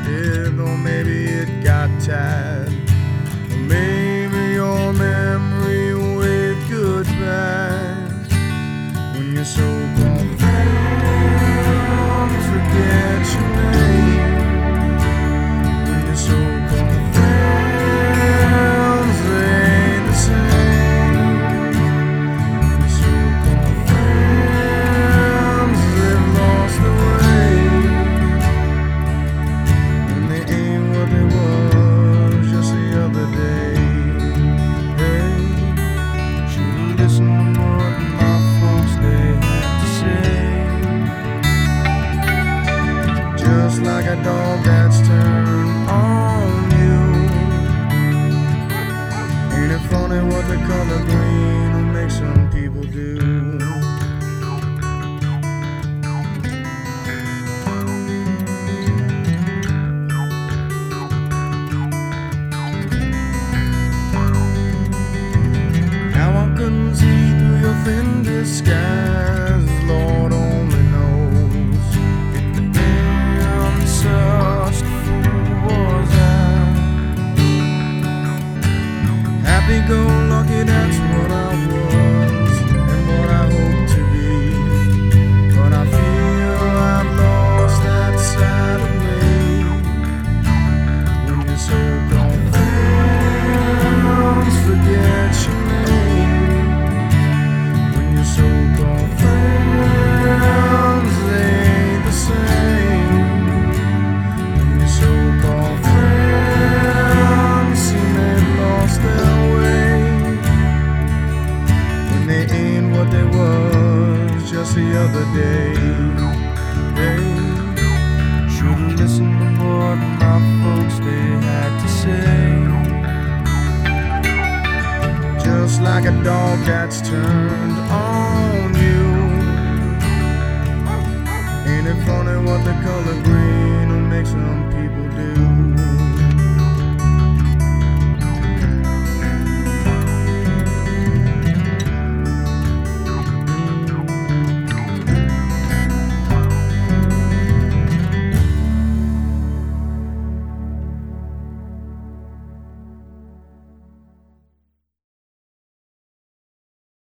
did, or maybe it got tired. Or maybe your memory waved goodbye when your so-called friends forget your name. When your so-called friends ain't the same. Your so-called friends, they've lost their way. And they ain't what they was just the other day. Hey, should've listened to what my folks they had to say. Just like a dog that's turned on you. Ain't it funny what the color green will make some people do? Now I couldn't see through your thin disguise, Lord only knows. It depends, such a fool was I. Happy-go-lucky, that's what I was, and what I hope to be. But I feel I've lost that side of me. When your so-called friends forget your name. When your so-called friends ain't the same. When your so-called friends seem they've lost their way. When they ain't what they was just the other day. Hey, should've listened to what my folks they had to say. Just like a dog that's turned on you. Ain't it funny what the color